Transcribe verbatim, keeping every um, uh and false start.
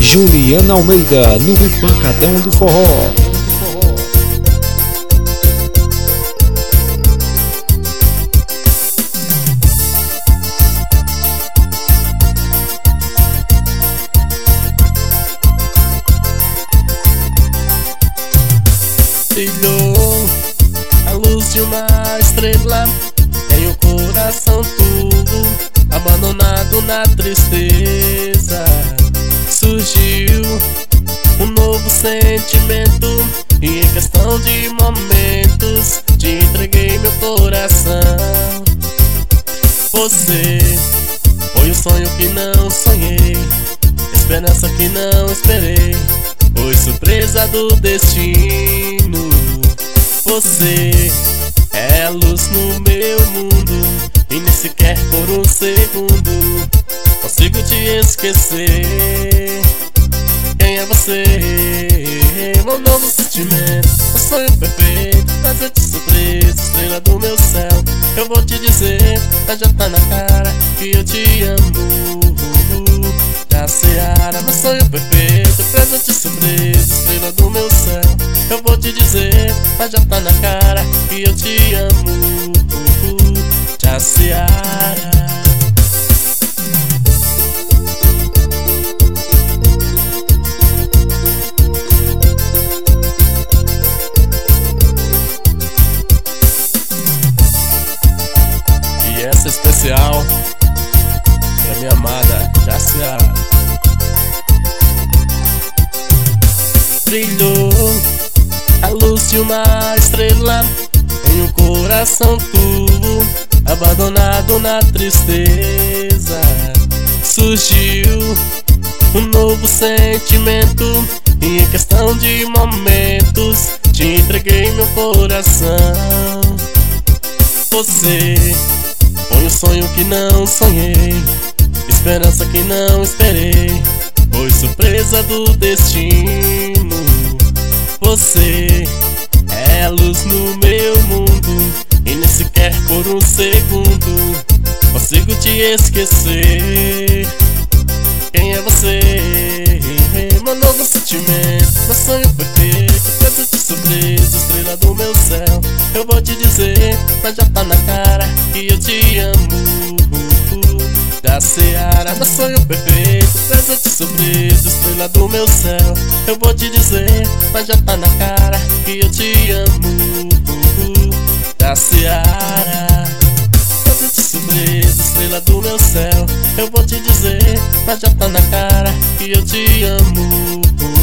Juliana Almeida, no Pancadão do Forró. Brilhou a luz de uma estrela em um coração tudo abandonado na tristeza. Surgiu um novo sentimento e em questão de momentos te entreguei meu coração. Você foi o sonho que não sonhei, esperança que não esperei, foi surpresa do destino. Você é a luz no meu mundo e nem sequer por um segundo consigo te esquecer. Quem é você? Meu novo sentimento, um sonho perfeito, presente surpresa, estrela do meu céu. Eu vou te dizer, mas já tá na cara que eu te amo. Da Seara, meu sonho perfeito, presente surpresa, estrela do meu céu. Eu vou te dizer, mas já tá na cara que eu te amo. Da Seara. E essa é especial pra minha amada da Seara. Brilhou a luz de uma estrela em um coração tudo abandonado na tristeza. Surgiu um novo sentimento e em questão de momentos te entreguei meu coração. Você foi um sonho que não sonhei, esperança que não esperei, foi surpresa do destino. Você é a luz no meu mundo e nem sequer por um segundo consigo te esquecer. Quem é você? Meu novo sentimento, meu sonho perfeito, presente surpresa, estrela do meu céu. Eu vou te dizer, mas já tá na cara que eu te amo. Da Seara, meu sonho perfeito, presente surpresa, estrela do meu céu. Eu vou te dizer, mas já tá na cara que eu te amo. Da Seara, presente surpresa, estrela do meu céu. Eu vou te dizer, mas já tá na cara que eu te amo.